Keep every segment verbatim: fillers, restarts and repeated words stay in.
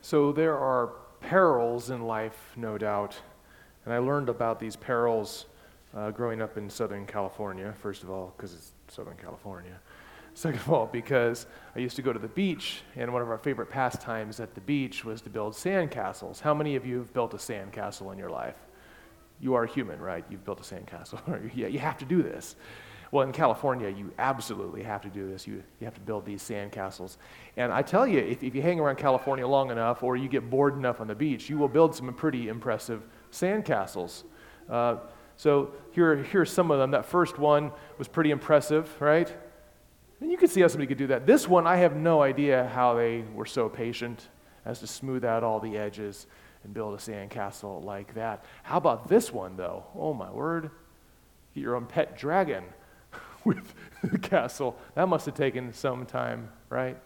So there are perils in life, no doubt, and I learned about these perils uh, growing up in Southern California, first of all, because it's Southern California. Second of all, because I used to go to the beach, and one of our favorite pastimes at the beach was to build sandcastles. How many of you have built a sandcastle in your life? You are human, right? You've built a sandcastle. Yeah, you have to do this. Well, in California, you absolutely have to do this. You, you have to build these sandcastles. And I tell you, if, if you hang around California long enough or you get bored enough on the beach, you will build some pretty impressive sandcastles. Uh, so here, here's some of them. That first one was pretty impressive, right? And you can see how somebody could do that. This one, I have no idea how they were so patient as to smooth out all the edges and build a sandcastle like that. How about this one, though? Oh, my word. Get your own pet dragon with the castle. That must have taken some time, right?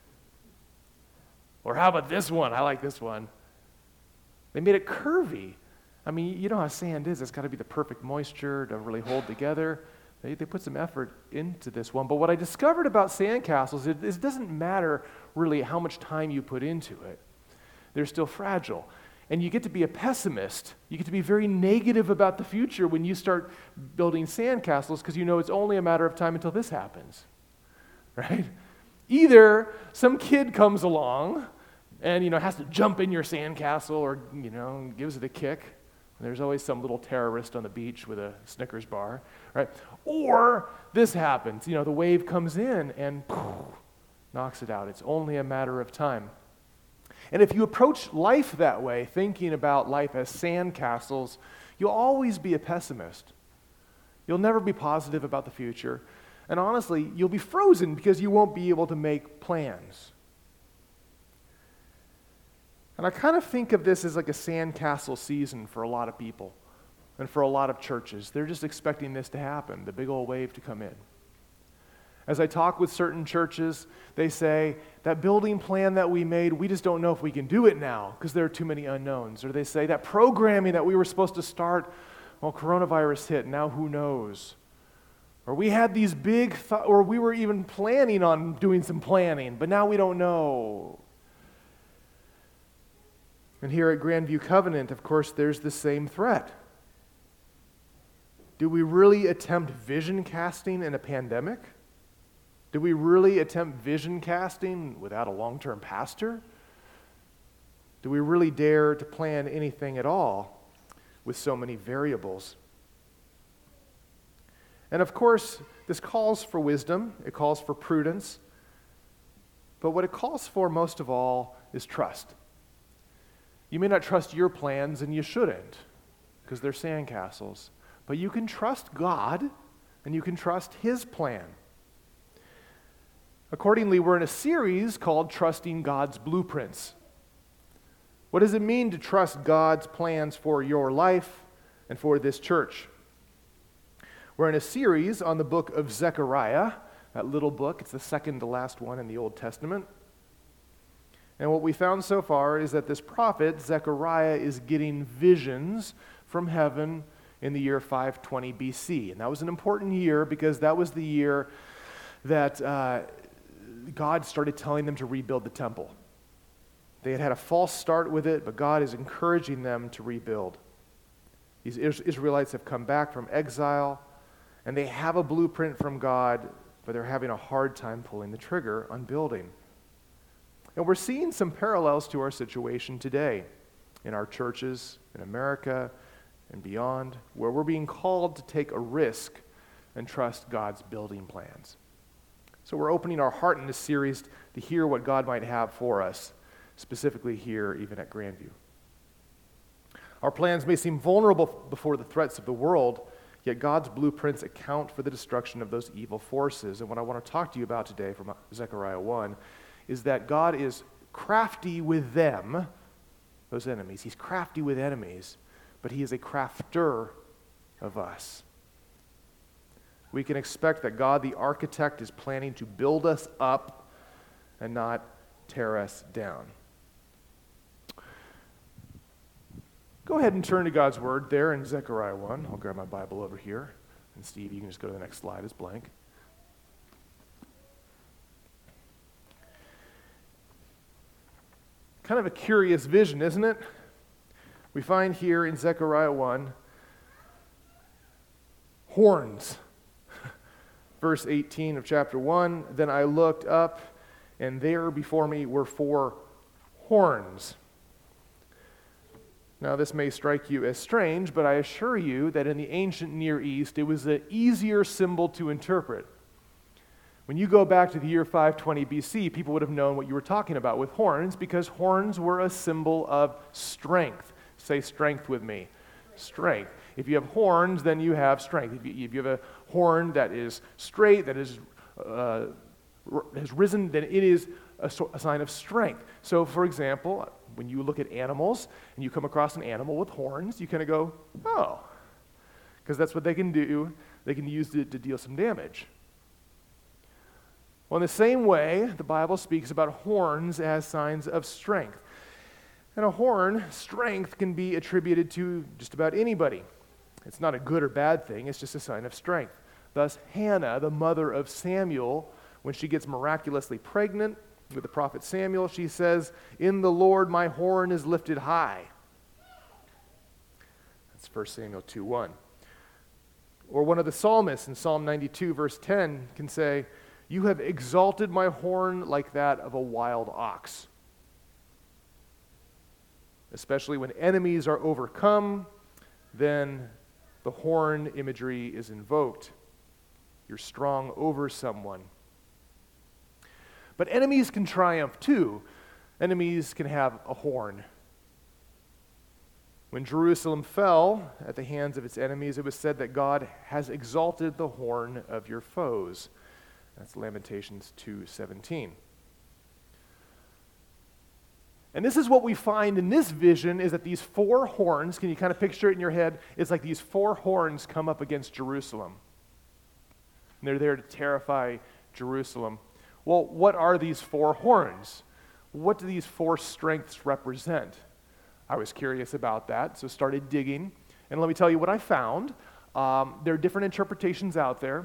Or how about this one? I like this one. They made it curvy. I mean, you know how sand is. It's got to be the perfect moisture to really hold together. They, they put some effort into this one. But what I discovered about sandcastles is it doesn't matter really how much time you put into it. They're still fragile. And you get to be a pessimist. You get to be very negative about the future when you start building sandcastles because you know it's only a matter of time until this happens, right? Either some kid comes along and, you know, has to jump in your sandcastle or, you know, gives it a kick. There's always some little terrorist on the beach with a Snickers bar, right? Or this happens. You know, the wave comes in and poof, knocks it out. It's only a matter of time. And if you approach life that way, thinking about life as sandcastles, you'll always be a pessimist. You'll never be positive about the future. And honestly, you'll be frozen because you won't be able to make plans. And I kind of think of this as like a sandcastle season for a lot of people and for a lot of churches. They're just expecting this to happen, the big old wave to come in. As I talk with certain churches, they say, that building plan that we made, we just don't know if we can do it now because there are too many unknowns. Or they say, that programming that we were supposed to start, well, coronavirus hit, now who knows? Or we had these big, th- or we were even planning on doing some planning, but now we don't know. And here at Grandview Covenant, of course, there's the same threat. Do we really attempt vision casting in a pandemic? Do we really attempt vision casting without a long-term pastor? Do we really dare to plan anything at all with so many variables? And of course, this calls for wisdom, it calls for prudence, but what it calls for most of all is trust. You may not trust your plans, and you shouldn't, because they're sandcastles, but you can trust God, and you can trust His plan. Accordingly, we're in a series called Trusting God's Blueprints. What does it mean to trust God's plans for your life and for this church? We're in a series on the book of Zechariah, that little book. It's the second to last one in the Old Testament. And what we found so far is that this prophet, Zechariah, is getting visions from heaven in the year five twenty B C. And that was an important year because that was the year that uh, God started telling them to rebuild the temple. They had had a false start with it, but God is encouraging them to rebuild. These Israelites have come back from exile, and they have a blueprint from God, but they're having a hard time pulling the trigger on building. And we're seeing some parallels to our situation today in our churches, in America, and beyond, where we're being called to take a risk and trust God's building plans. So we're opening our heart in this series to hear what God might have for us, specifically here, even at Grandview. Our plans may seem vulnerable before the threats of the world, yet God's blueprints account for the destruction of those evil forces. And what I want to talk to you about today from Zechariah one is that God is crafty with them, those enemies. He's crafty with enemies, but He is a crafter of us. We can expect that God, the architect, is planning to build us up and not tear us down. Go ahead and turn to God's Word there in Zechariah one. I'll grab my Bible over here. And Steve, you can just go to the next slide. It's blank. kind of a curious vision, isn't it? We find here in Zechariah one, horns. Verse eighteen of chapter one, then I looked up, and there before me were four horns. Now, this may strike you as strange, but I assure you that in the ancient Near East, it was an easier symbol to interpret. When you go back to the year five twenty B C, people would have known what you were talking about with horns, because horns were a symbol of strength. Say strength with me. Strength. If you have horns, then you have strength. If you, if you have a horn that is straight, that is uh, has risen, then it is a, so, a sign of strength. So, for example, when you look at animals and you come across an animal with horns, you kind of go, oh, because that's what they can do. They can use it to deal some damage. Well, in the same way, the Bible speaks about horns as signs of strength. And a horn, strength, can be attributed to just about anybody. It's not a good or bad thing, it's just a sign of strength. Thus, Hannah, the mother of Samuel, when she gets miraculously pregnant with the prophet Samuel, she says, "In the Lord my horn is lifted high." That's First Samuel two one. Or one of the psalmists in Psalm ninety-two, verse ten, can say, "You have exalted my horn like that of a wild ox." Especially when enemies are overcome, then the horn imagery is invoked. You're strong over someone. But enemies can triumph too. Enemies can have a horn. When Jerusalem fell at the hands of its enemies, it was said that God has exalted the horn of your foes. That's Lamentations two seventeen. And this is what we find in this vision, is that these four horns, can you kind of picture it in your head? It's like these four horns come up against Jerusalem. And they're there to terrify Jerusalem. Well, what are these four horns? What do these four strengths represent? I was curious about that, so started digging. And let me tell you what I found. Um, there are different interpretations out there,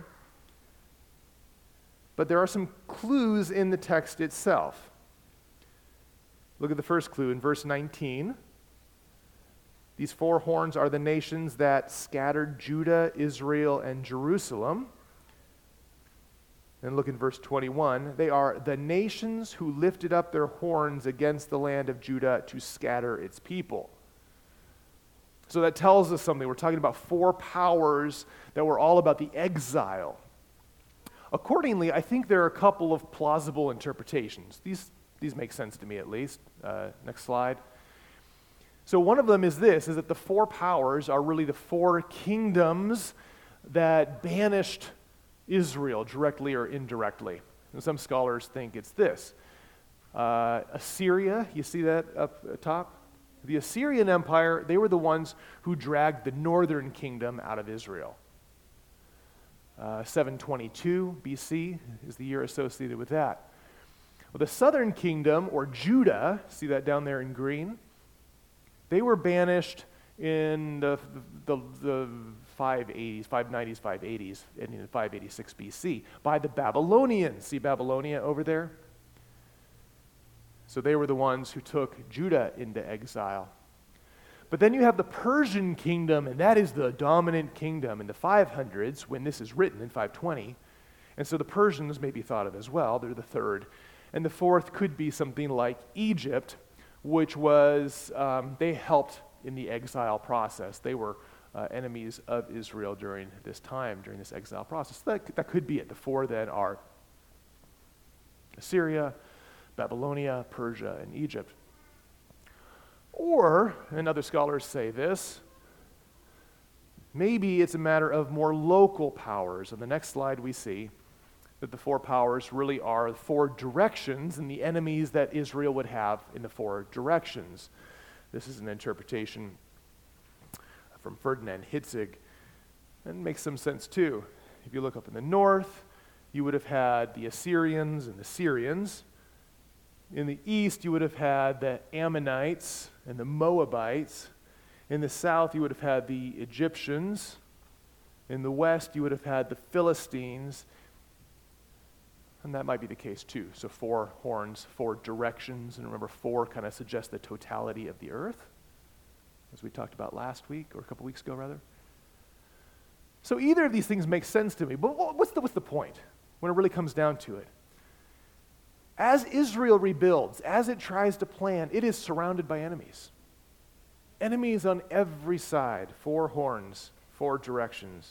but there are some clues in the text itself. Look at the first clue in verse nineteen. These four horns are the nations that scattered Judah, Israel, and Jerusalem. And look in verse twenty-one. They are the nations who lifted up their horns against the land of Judah to scatter its people. So that tells us something. We're talking about four powers that were all about the exile. Accordingly, I think there are a couple of plausible interpretations. These These make sense to me, at least. Uh, next slide. So one of them is this, is that the four powers are really the four kingdoms that banished Israel directly or indirectly. And some scholars think it's this. Uh, Assyria, you see that up top? The Assyrian Empire, they were the ones who dragged the northern kingdom out of Israel. Uh, seven twenty-two B C is the year associated with that. Well, the southern kingdom, or Judah, see that down there in green? They were banished in the, the, the five eighties, five nineties, five eighties, ending in five eighty-six B C, by the Babylonians. See Babylonia over there? So they were the ones who took Judah into exile. But then you have the Persian kingdom, and that is the dominant kingdom in the five hundreds when this is written in five twenty. And so the Persians may be thought of as well. They're the third. And the fourth could be something like Egypt, which was, um, they helped in the exile process. They were uh, enemies of Israel during this time, during this exile process. So that, that could be it. The four then are Assyria, Babylonia, Persia, and Egypt. Or, and other scholars say this, maybe it's a matter of more local powers. On the next slide we see that the four powers really are four directions and the enemies that Israel would have in the four directions. This is an interpretation from Ferdinand Hitzig, and it makes some sense too. If you look up in the north, you would have had the Assyrians and the Syrians. In the east, you would have had the Ammonites and the Moabites. In the south, you would have had the Egyptians. In the west, you would have had the Philistines. and that might be the case too. So four horns, four directions, and remember four kind of suggests the totality of the earth, as we talked about last week, or a couple weeks ago rather. So either of these things makes sense to me, but what's the, what's the point when it really comes down to it? As Israel rebuilds, as it tries to plan, it is surrounded by enemies. Enemies on every side, four horns, four directions.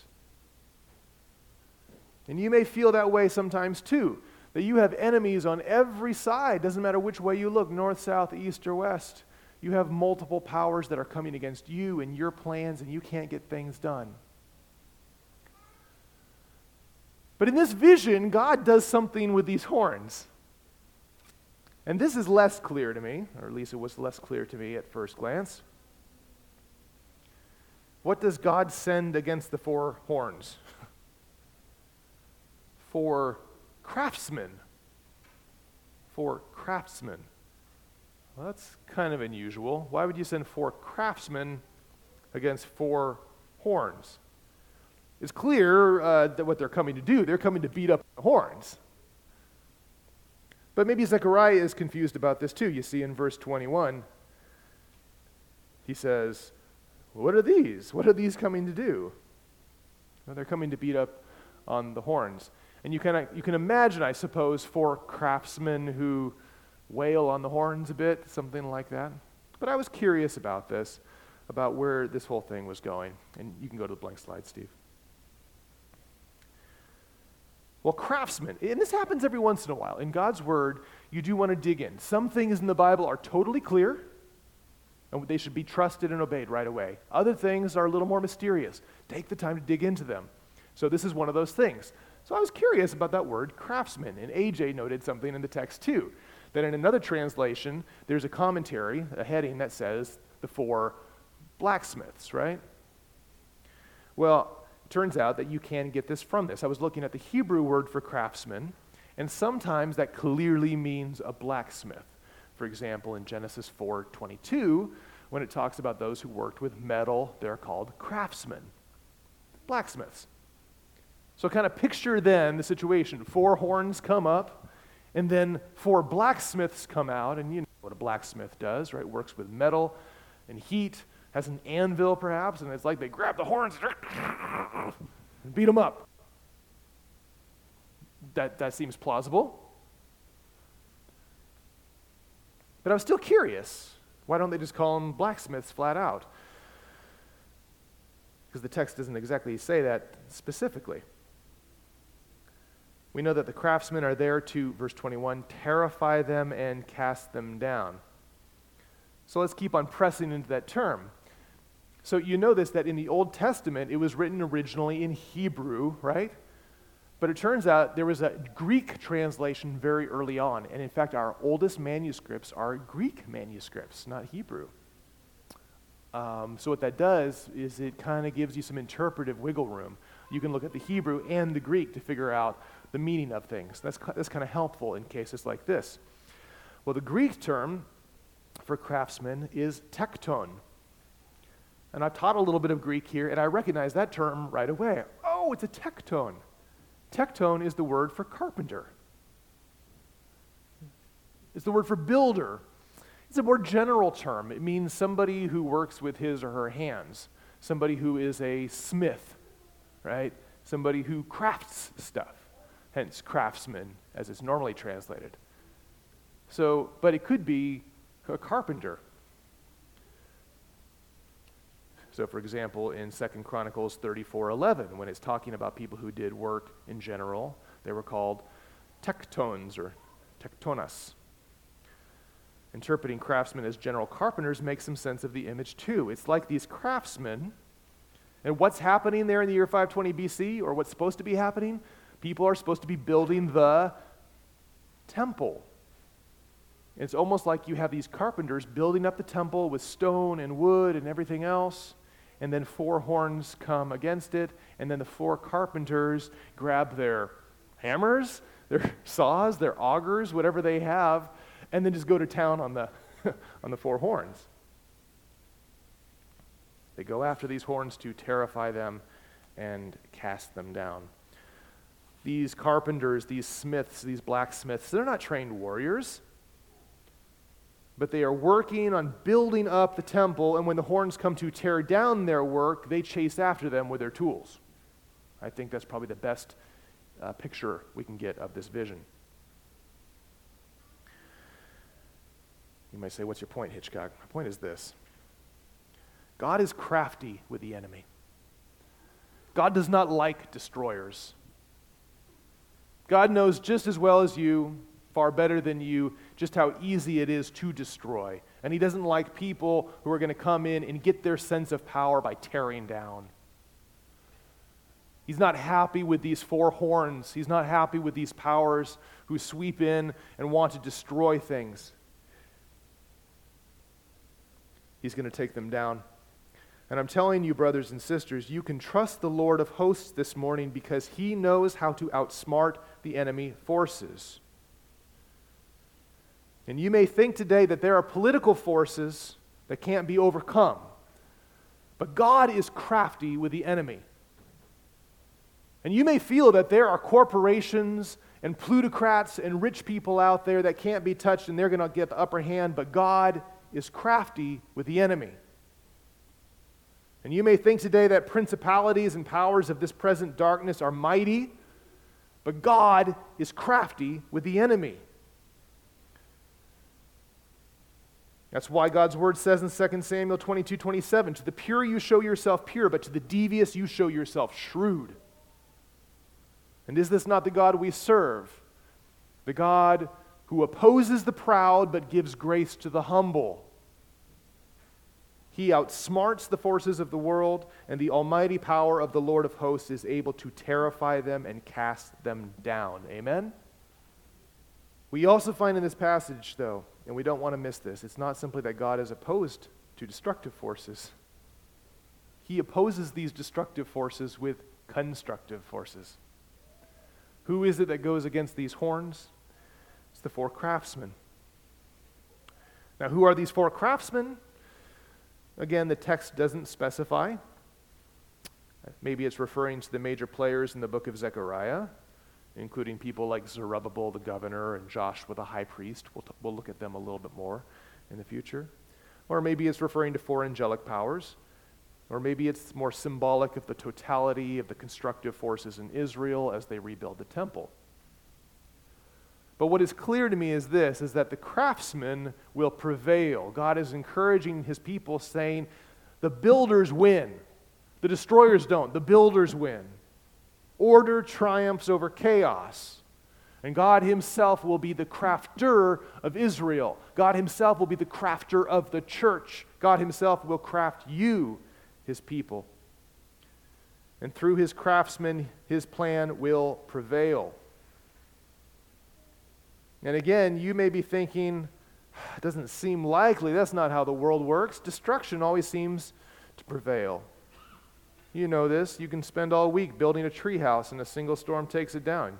And you may feel that way sometimes too, that you have enemies on every side. Doesn't matter which way you look, north, south, east, or west. You have multiple powers that are coming against you and your plans, and you can't get things done. But in this vision, God does something with these horns. And this is less clear to me, or at least it was less clear to me at first glance. What does God send against the four horns? Four craftsmen. Four craftsmen. Well, that's kind of unusual. Why would you send four craftsmen against four horns? It's clear uh, that what they're coming to do, they're coming to beat up the horns. But maybe Zechariah is confused about this too. You see in verse twenty-one, he says, what are these? What are these coming to do? Well, they're coming to beat up on the horns. And you can, you can imagine, I suppose, four craftsmen who wail on the horns a bit, something like that. But I was curious about this, about where this whole thing was going. And you can go to the blank slide, Steve. Well, craftsmen, and this happens every once in a while. In God's Word, you do want to dig in. Some things in the Bible are totally clear, and they should be trusted and obeyed right away. Other things are a little more mysterious. Take the time to dig into them. So this is one of those things. So I was curious about that word, craftsman, and A J noted something in the text too, that in another translation, there's a commentary, a heading that says the four blacksmiths, right? Well, it turns out that you can get this from this. I was looking at the Hebrew word for craftsman, and sometimes that clearly means a blacksmith. For example, in Genesis four twenty-two, when it talks about those who worked with metal, they're called craftsmen, blacksmiths. So kind of picture then the situation. Four horns come up, and then four blacksmiths come out, and you know what a blacksmith does, right? Works with metal and heat, has an anvil perhaps, and it's like they grab the horns and beat them up. That, that seems plausible. But I was still curious. Why don't they just call them blacksmiths flat out? Because the text doesn't exactly say that specifically. We know that the craftsmen are there to, verse twenty-one, terrify them and cast them down. So let's keep on pressing into that term. So you know this, that in the Old Testament, it was written originally in Hebrew, right? But it turns out there was a Greek translation very early on. And in fact, our oldest manuscripts are Greek manuscripts, not Hebrew. Um, so what that does is it kind of gives you some interpretive wiggle room. You can look at the Hebrew and the Greek to figure out the meaning of things. That's, that's kind of helpful in cases like this. Well, the Greek term for craftsman is tekton. And I've taught a little bit of Greek here, and I recognize that term right away. Oh, it's a tekton. Tekton is the word for carpenter. It's the word for builder. It's a more general term. It means somebody who works with his or her hands, somebody who is a smith, right? Somebody who crafts stuff, hence craftsman as it's normally translated. So, but it could be a carpenter. So, for example, in Second Chronicles thirty-four eleven, when it's talking about people who did work in general, they were called tektones or tektonas. Interpreting craftsmen as general carpenters makes some sense of the image too. It's like these craftsmen, and what's happening there in the year five twenty B C, or what's supposed to be happening? People are supposed to be building the temple. It's almost like you have these carpenters building up the temple with stone and wood and everything else, and then four horns come against it, and then the four carpenters grab their hammers, their saws, their augers, whatever they have, and then just go to town on the on the four horns. They go after these horns to terrify them and cast them down. these carpenters, these smiths, these blacksmiths, they're not trained warriors. But they are working on building up the temple, and when the horns come to tear down their work, they chase after them with their tools. I think that's probably the best uh, picture we can get of this vision. You might say, what's your point, Hitchcock? My point is this. God is crafty with the enemy. God does not like destroyers. God knows just as well as you, far better than you, just how easy it is to destroy. And he doesn't like people who are going to come in and get their sense of power by tearing down. He's not happy with these four horns. He's not happy with these powers who sweep in and want to destroy things. He's going to take them down. And I'm telling you, brothers and sisters, you can trust the Lord of hosts this morning because he knows how to outsmart the enemy forces. And you may think today that there are political forces that can't be overcome. But God is crafty with the enemy. And you may feel that there are corporations and plutocrats and rich people out there that can't be touched and they're going to get the upper hand, but God is crafty with the enemy. And you may think today that principalities and powers of this present darkness are mighty, but God is crafty with the enemy. That's why God's word says in Second Samuel twenty-two twenty-seven, to the pure you show yourself pure, but to the devious you show yourself shrewd. And is this not the God we serve? The God who opposes the proud but gives grace to the humble. He outsmarts the forces of the world, and the almighty power of the Lord of hosts is able to terrify them and cast them down. Amen? We also find in this passage, though, and we don't want to miss this, it's not simply that God is opposed to destructive forces. He opposes these destructive forces with constructive forces. Who is it that goes against these horns? It's the four craftsmen. Now, who are these four craftsmen? Again, the text doesn't specify. Maybe it's referring to the major players in the book of Zechariah, including people like Zerubbabel the governor and Joshua the high priest. We'll, t- we'll look at them a little bit more in the future. Or maybe it's referring to four angelic powers. Or maybe it's more symbolic of the totality of the constructive forces in Israel as they rebuild the temple. But what is clear to me is this, is that the craftsmen will prevail. God is encouraging his people, saying, the builders win. The destroyers don't. The builders win. Order triumphs over chaos. And God himself will be the crafter of Israel. God himself will be the crafter of the church. God himself will craft you, his people. And through his craftsmen, his plan will prevail. And again, you may be thinking, it doesn't seem likely. That's not how the world works. Destruction always seems to prevail. You know this. You can spend all week building a treehouse and a single storm takes it down.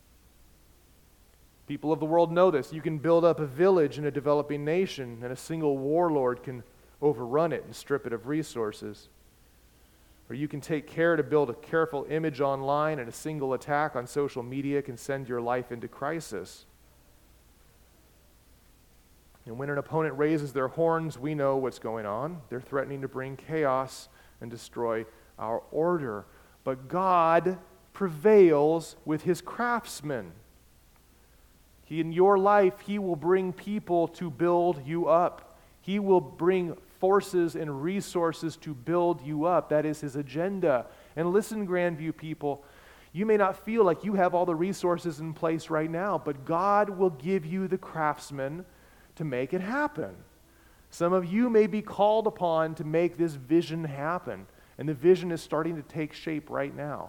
People of the world know this. You can build up a village in a developing nation and a single warlord can overrun it and strip it of resources. Or you can take care to build a careful image online and a single attack on social media can send your life into crisis. And when an opponent raises their horns, we know what's going on. They're threatening to bring chaos and destroy our order. But God prevails with his craftsmen. He, in your life, he will bring people to build you up. He will bring forces and resources to build you up. That is his agenda. And listen, Grandview people, you may not feel like you have all the resources in place right now, but God will give you the craftsmen to make it happen. Some of you may be called upon to make this vision happen, and the vision is starting to take shape right now.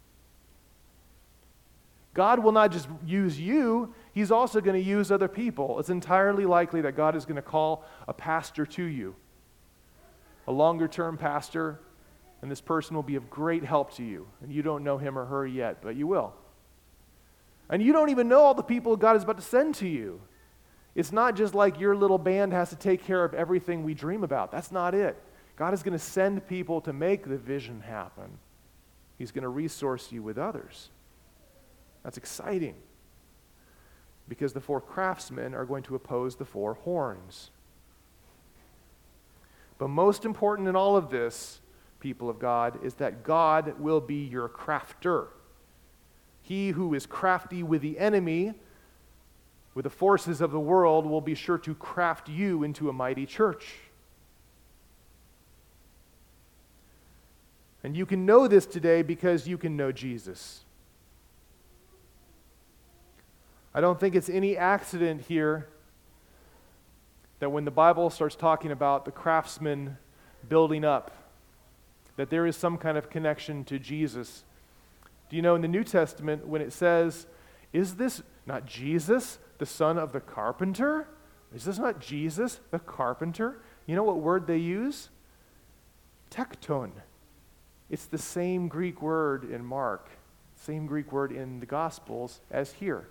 God will not just use you, he's also going to use other people. It's entirely likely that God is going to call a pastor to you, a longer-term pastor, and this person will be of great help to you. And you don't know him or her yet, but you will. And you don't even know all the people God is about to send to you. It's not just like your little band has to take care of everything we dream about. That's not it. God is going to send people to make the vision happen. He's going to resource you with others. That's exciting, because the four craftsmen are going to oppose the four horns. But most important in all of this, people of God, is that God will be your crafter. He who is crafty with the enemy, with the forces of the world, will be sure to craft you into a mighty church. And you can know this today because you can know Jesus. I don't think it's any accident here that when the Bible starts talking about the craftsmen building up, that there is some kind of connection to Jesus. Do you know in the New Testament when it says, is this not Jesus, the son of the carpenter? Is this not Jesus, the carpenter? You know what word they use? Tekton. It's the same Greek word in Mark, same Greek word in the Gospels as here.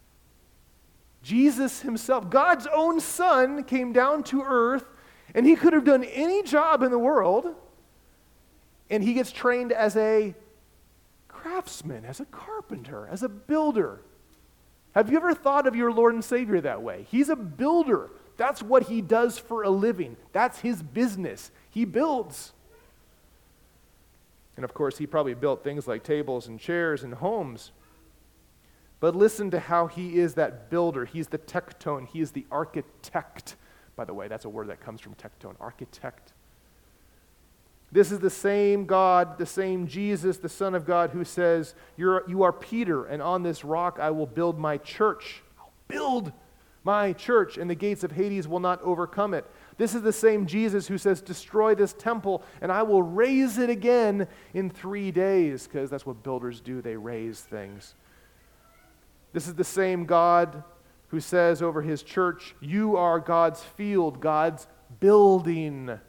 Jesus himself, God's own son, came down to earth, and he could have done any job in the world, and he gets trained as a craftsman, as a carpenter, as a builder. Have you ever thought of your Lord and Savior that way? He's a builder. That's what he does for a living. That's his business. He builds. And of course, he probably built things like tables and chairs and homes. But listen to how he is that builder. He's the tekton. He is the architect. By the way, that's a word that comes from tekton, architect. This is the same God, the same Jesus, the Son of God, who says, You're, you are Peter, and on this rock I will build my church. I'll build my church, and the gates of Hades will not overcome it. This is the same Jesus who says, destroy this temple, and I will raise it again in three days, because that's what builders do. They raise things. This is the same God who says over his church, you are God's field, God's building.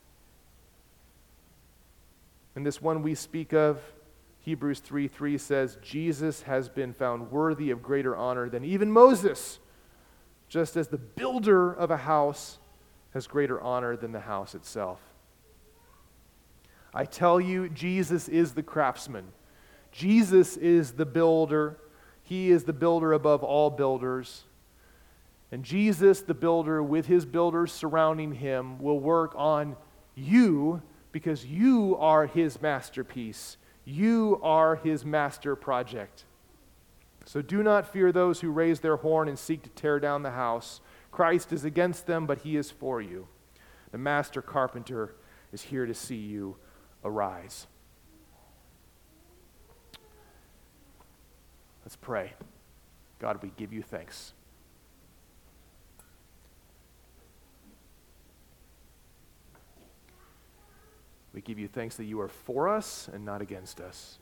And this one we speak of, Hebrews three three says, Jesus has been found worthy of greater honor than even Moses, just as the builder of a house has greater honor than the house itself. I tell you, Jesus is the craftsman. Jesus is the builder. He is the builder above all builders. And Jesus, the builder, with his builders surrounding him, will work on you because you are his masterpiece. You are his master project. So do not fear those who raise their horn and seek to tear down the house. Christ is against them, but he is for you. The master carpenter is here to see you arise. Let's pray. God, we give you thanks. We give you thanks that you are for us and not against us.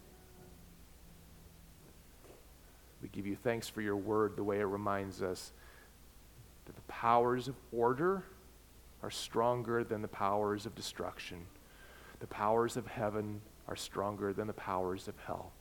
We give you thanks for your word, the way it reminds us that the powers of order are stronger than the powers of destruction. The powers of heaven are stronger than the powers of hell.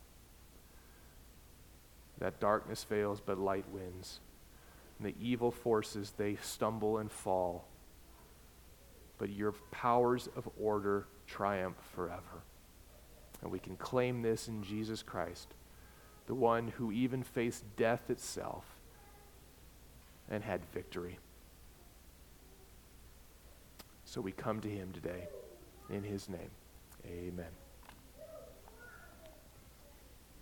That darkness fails, but light wins. And the evil forces, they stumble and fall. But your powers of order triumph forever. And we can claim this in Jesus Christ, the one who even faced death itself and had victory. So we come to him today in his name. Amen.